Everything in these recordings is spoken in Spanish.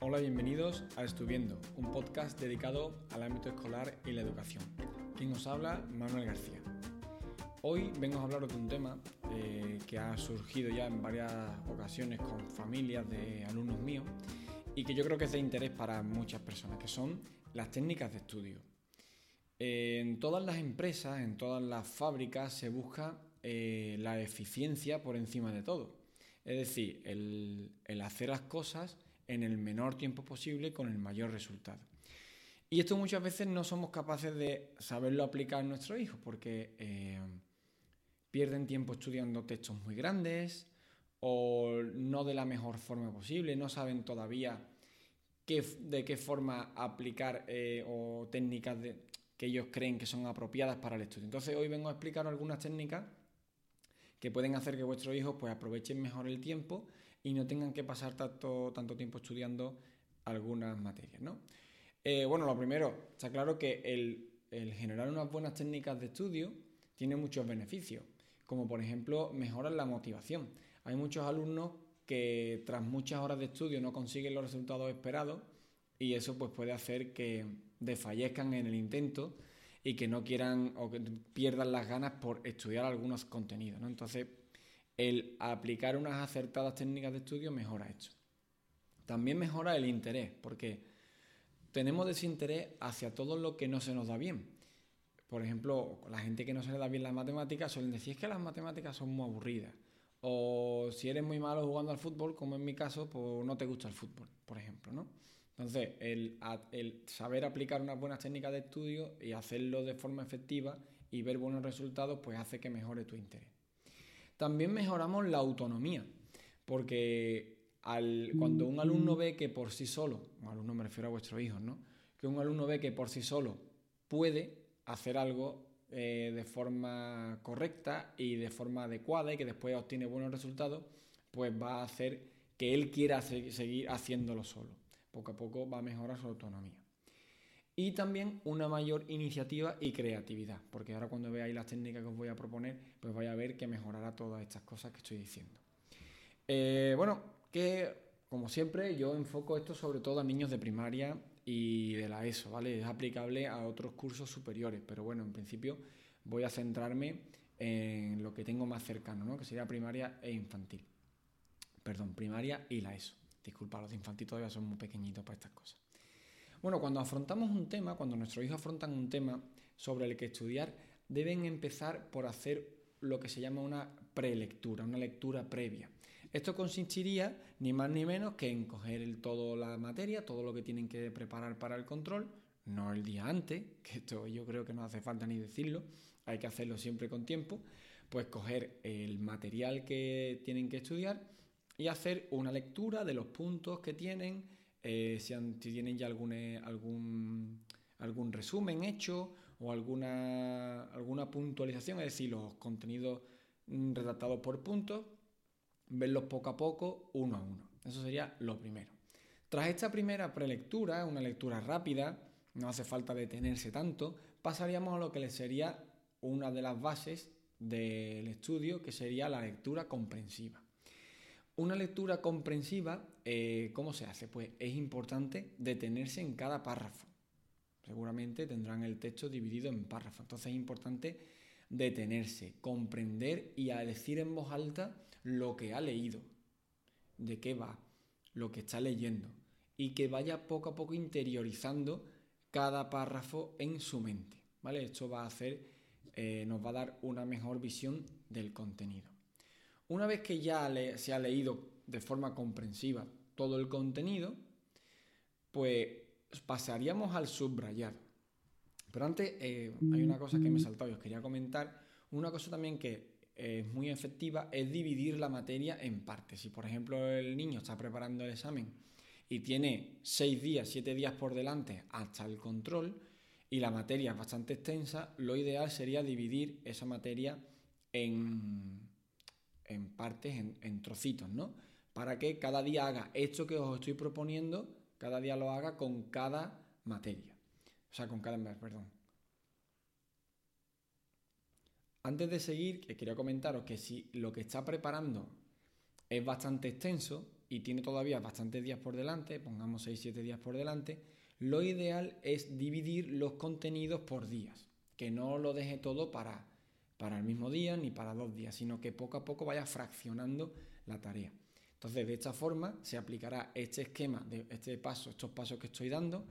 Hola, bienvenidos a Estuviendo, un podcast dedicado al ámbito escolar y la educación. Quien os habla, Manuel García. Hoy vengo a hablaros de un tema que ha surgido ya en varias ocasiones con familias de alumnos míos y que yo creo que es de interés para muchas personas, que son las técnicas de estudio. En todas las empresas, en todas las fábricas se busca la eficiencia por encima de todo. Es decir, el hacer las cosas en el menor tiempo posible con el mayor resultado. Y esto muchas veces no somos capaces de saberlo aplicar a nuestros hijos porque pierden tiempo estudiando textos muy grandes o no de la mejor forma posible, no saben todavía de qué forma aplicar o técnicas que ellos creen que son apropiadas para el estudio. Entonces hoy vengo a explicar algunas técnicas que pueden hacer que vuestros hijos pues aprovechen mejor el tiempo y no tengan que pasar tanto tiempo estudiando algunas materias, ¿no? Lo primero, está claro que el generar unas buenas técnicas de estudio tiene muchos beneficios, como por ejemplo mejorar la motivación. Hay muchos alumnos que tras muchas horas de estudio no consiguen los resultados esperados y eso pues puede hacer que desfallezcan en el intento y que no quieran o que pierdan las ganas por estudiar algunos contenidos, ¿no? Entonces, el aplicar unas acertadas técnicas de estudio mejora esto. También mejora el interés, porque tenemos desinterés hacia todo lo que no se nos da bien. Por ejemplo, la gente que no se le da bien las matemáticas suelen decir que las matemáticas son muy aburridas. O si eres muy malo jugando al fútbol, como en mi caso, pues no te gusta el fútbol, por ejemplo, ¿no? Entonces, el saber aplicar unas buenas técnicas de estudio y hacerlo de forma efectiva y ver buenos resultados, pues hace que mejore tu interés. También mejoramos la autonomía, porque cuando un alumno ve que por sí solo, un alumno me refiero a vuestros hijos, ¿no? Que un alumno ve que por sí solo puede hacer algo de forma correcta y de forma adecuada y que después obtiene buenos resultados, pues va a hacer que él quiera seguir haciéndolo solo. Poco a poco va a mejorar su autonomía. Y también una mayor iniciativa y creatividad, porque ahora cuando veáis las técnicas que os voy a proponer, pues vais a ver que mejorará todas estas cosas que estoy diciendo. Que como siempre yo enfoco esto sobre todo a niños de primaria y de la ESO, ¿vale? Es aplicable a otros cursos superiores, pero bueno, en principio voy a centrarme en lo que tengo más cercano, ¿no? Que sería primaria e infantil. Perdón, primaria y la ESO. Disculpa, los de infantil todavía son muy pequeñitos para estas cosas. Bueno, cuando afrontamos un tema, cuando nuestros hijos afrontan un tema sobre el que estudiar, deben empezar por hacer lo que se llama una prelectura, una lectura previa. Esto consistiría ni más ni menos que en coger toda la materia, todo lo que tienen que preparar para el control, no el día antes, que esto yo creo que no hace falta ni decirlo, hay que hacerlo siempre con tiempo, pues coger el material que tienen que estudiar y hacer una lectura de los puntos que tienen, si tienen ya algún resumen hecho o alguna puntualización, es decir, los contenidos redactados por puntos, verlos poco a poco, uno a uno. Eso sería lo primero. Tras esta primera prelectura, una lectura rápida, no hace falta detenerse tanto, pasaríamos a lo que sería una de las bases del estudio, que sería la lectura comprensiva. Una lectura comprensiva, ¿cómo se hace? Pues es importante detenerse en cada párrafo. Seguramente tendrán el texto dividido en párrafos. Entonces es importante detenerse, comprender y a decir en voz alta lo que ha leído, de qué va, lo que está leyendo y que vaya poco a poco interiorizando cada párrafo en su mente, ¿vale? Esto va a hacer, nos va a dar una mejor visión del contenido. Una vez que ya se ha leído de forma comprensiva todo el contenido, pues pasaríamos al subrayado. Pero antes hay una cosa que me he saltado y os quería comentar. Una cosa también que es muy efectiva es dividir la materia en partes. Si por ejemplo el niño está preparando el examen y tiene 6 días, 7 días por delante hasta el control y la materia es bastante extensa, lo ideal sería dividir esa materia en partes, en trocitos, ¿no? Para que cada día haga esto que os estoy proponiendo, cada día lo haga con cada materia. O sea, con cada mes, perdón. Antes de seguir, quería comentaros que si lo que está preparando es bastante extenso y tiene todavía bastantes días por delante, pongamos 6-7 días por delante, lo ideal es dividir los contenidos por días, que no lo deje todo para el mismo día ni para 2 días, sino que poco a poco vaya fraccionando la tarea. Entonces, de esta forma se aplicará este esquema, estos pasos que estoy dando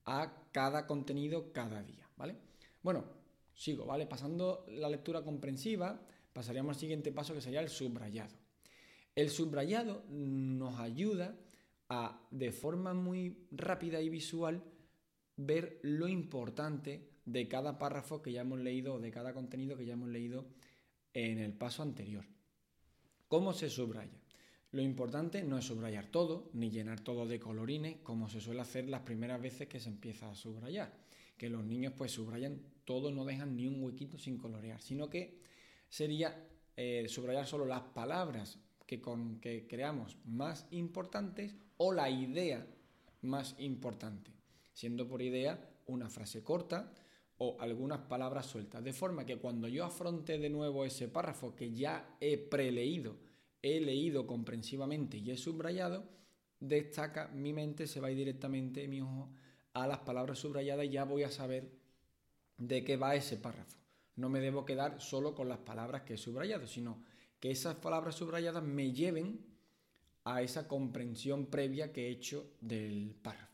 a cada contenido cada día, ¿vale? Bueno, sigo, ¿vale? Pasando la lectura comprensiva, pasaríamos al siguiente paso, que sería el subrayado. El subrayado nos ayuda a, de forma muy rápida y visual, ver lo importante de cada párrafo que ya hemos leído o de cada contenido que ya hemos leído en el paso anterior. ¿Cómo se subraya? Lo importante no es subrayar todo, ni llenar todo de colorines, como se suele hacer las primeras veces que se empieza a subrayar. Que los niños pues subrayan todo, no dejan ni un huequito sin colorear, sino que sería subrayar solo las palabras que creamos más importantes o la idea más importante, siendo por idea una frase corta o algunas palabras sueltas, de forma que cuando yo afronte de nuevo ese párrafo que ya he preleído, he leído comprensivamente y he subrayado, destaca mi mente, se va a ir directamente mi ojo a las palabras subrayadas y ya voy a saber de qué va ese párrafo. No me debo quedar solo con las palabras que he subrayado, sino que esas palabras subrayadas me lleven a esa comprensión previa que he hecho del párrafo.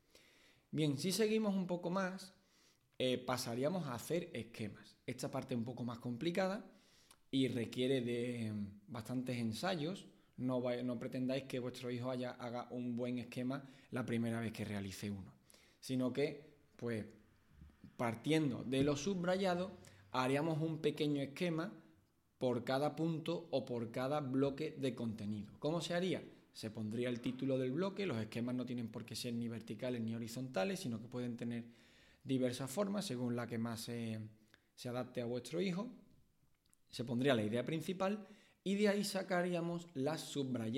Bien, si seguimos un poco más, pasaríamos a hacer esquemas. Esta parte es un poco más complicada y requiere de bastantes ensayos. No pretendáis que vuestro hijo haga un buen esquema la primera vez que realice uno, sino que, pues, partiendo de lo subrayado, haríamos un pequeño esquema por cada punto o por cada bloque de contenido. ¿Cómo se haría? Se pondría el título del bloque. Los esquemas no tienen por qué ser ni verticales ni horizontales, sino que pueden tener diversas formas según la que más se adapte a vuestro hijo. Se pondría la idea principal y de ahí sacaríamos las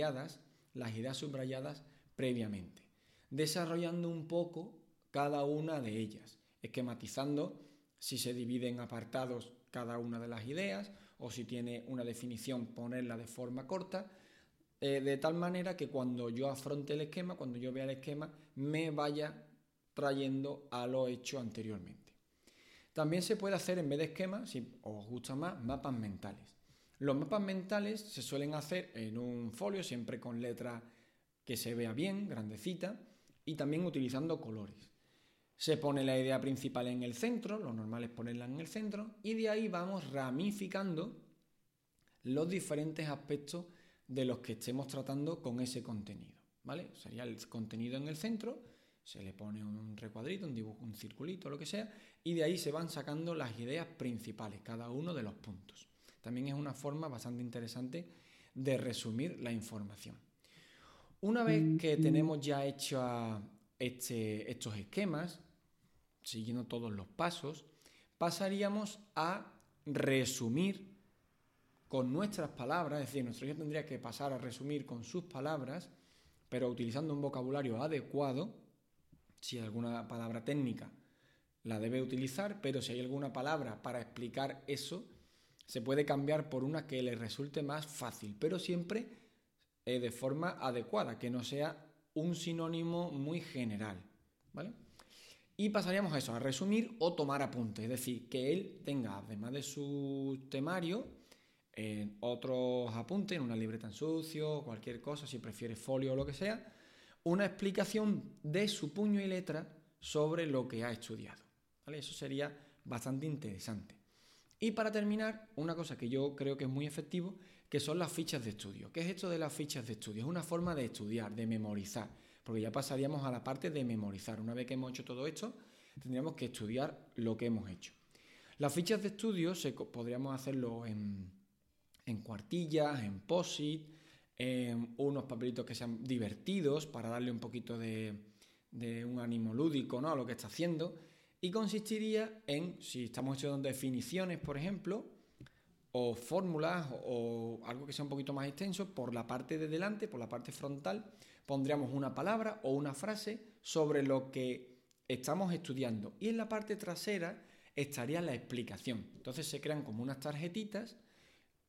ideas subrayadas previamente, desarrollando un poco cada una de ellas, esquematizando si se divide en apartados cada una de las ideas o si tiene una definición ponerla de forma corta, de tal manera que cuando yo afronte el esquema, cuando yo vea el esquema, me vaya trayendo a lo hecho anteriormente. También se puede hacer, en vez de esquemas, si os gusta más, mapas mentales. Los mapas mentales se suelen hacer en un folio, siempre con letra que se vea bien, grandecita, y también utilizando colores. Se pone la idea principal en el centro, lo normal es ponerla en el centro, y de ahí vamos ramificando los diferentes aspectos de los que estemos tratando con ese contenido, ¿vale? Sería el contenido en el centro, se le pone un recuadrito, un dibujo, un circulito, lo que sea, y de ahí se van sacando las ideas principales, cada uno de los puntos. También es una forma bastante interesante de resumir la información. Una vez que tenemos ya hecho estos esquemas, siguiendo todos los pasos, pasaríamos a resumir con nuestras palabras, es decir, nuestro hijo tendría que pasar a resumir con sus palabras, pero utilizando un vocabulario adecuado. Si hay alguna palabra técnica, la debe utilizar, pero si hay alguna palabra para explicar eso, se puede cambiar por una que le resulte más fácil, pero siempre de forma adecuada, que no sea un sinónimo muy general, ¿vale? Y pasaríamos a eso, a resumir o tomar apuntes, es decir, que él tenga, además de su temario, otros apuntes en una libreta en sucio, cualquier cosa, si prefiere folio o lo que sea, una explicación de su puño y letra sobre lo que ha estudiado, ¿vale? Eso sería bastante interesante. Y para terminar, una cosa que yo creo que es muy efectivo, que son las fichas de estudio. ¿Qué es esto de las fichas de estudio? Es una forma de estudiar, de memorizar, porque ya pasaríamos a la parte de memorizar. Una vez que hemos hecho todo esto, tendríamos que estudiar lo que hemos hecho. Las fichas de estudio podríamos hacerlo en cuartillas, en post-it, en unos papelitos que sean divertidos para darle un poquito de un ánimo lúdico, ¿no?, a lo que está haciendo. Y consistiría en, si estamos estudiando definiciones, por ejemplo, o fórmulas o algo que sea un poquito más extenso, por la parte de delante, por la parte frontal, pondríamos una palabra o una frase sobre lo que estamos estudiando. Y en la parte trasera estaría la explicación. Entonces se crean como unas tarjetitas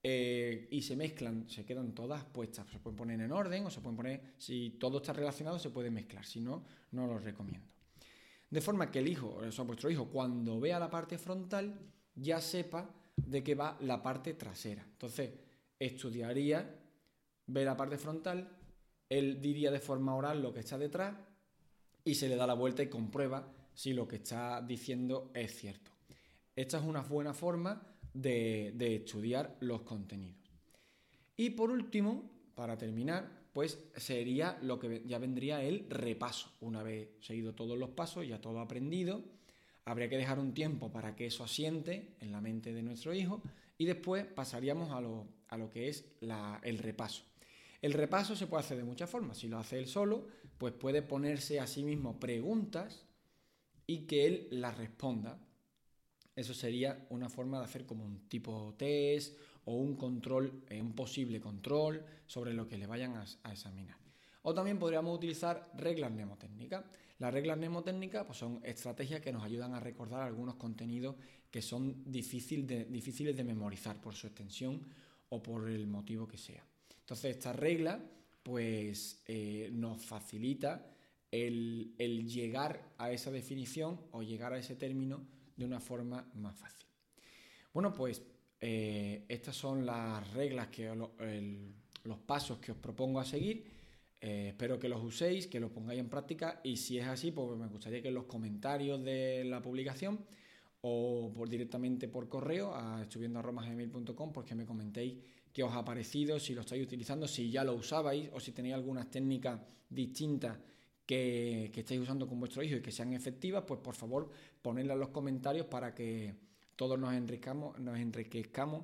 y se mezclan, se quedan todas puestas. Se pueden poner en orden o se pueden poner, si todo está relacionado, se puede mezclar. Si no, no los recomiendo. De forma que el hijo, o sea, vuestro hijo, cuando vea la parte frontal, ya sepa de qué va la parte trasera. Entonces, estudiaría, ve la parte frontal, él diría de forma oral lo que está detrás y se le da la vuelta y comprueba si lo que está diciendo es cierto. Esta es una buena forma de estudiar los contenidos. Y por último, para terminar, pues sería lo que ya vendría el repaso. Una vez seguido todos los pasos, ya todo aprendido, habría que dejar un tiempo para que eso asiente en la mente de nuestro hijo y después pasaríamos a lo que es el repaso. El repaso se puede hacer de muchas formas. Si lo hace él solo, pues puede ponerse a sí mismo preguntas y que él las responda. Eso sería una forma de hacer como un tipo test o un control, un posible control sobre lo que le vayan a examinar. O también podríamos utilizar reglas mnemotécnicas. Las reglas mnemotécnicas pues son estrategias que nos ayudan a recordar algunos contenidos que son difíciles de memorizar por su extensión o por el motivo que sea. Entonces esta regla pues nos facilita el llegar a esa definición o llegar a ese término de una forma más fácil. Bueno, pues estas son las reglas, los pasos que os propongo a seguir. Espero que los uséis, que los pongáis en práctica y si es así, pues me gustaría que en los comentarios de la publicación o directamente por correo a estuviendo@gmail.com pues que me comentéis qué os ha parecido, si lo estáis utilizando, si ya lo usabais o si tenéis algunas técnicas distintas que estáis usando con vuestro hijo y que sean efectivas, pues por favor ponedlas en los comentarios para que todos nos enriquezcamos,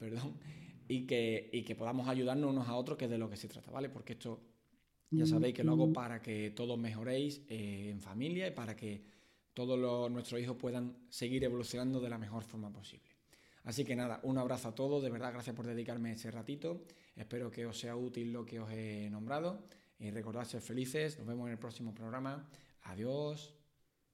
y que podamos ayudarnos unos a otros, que es de lo que se trata, ¿vale? Porque esto ya sabéis que lo hago para que todos mejoréis en familia y para que todos nuestros hijos puedan seguir evolucionando de la mejor forma posible. Así que nada, un abrazo a todos, de verdad gracias por dedicarme ese ratito, espero que os sea útil lo que os he nombrado y recordad ser felices, nos vemos en el próximo programa, adiós.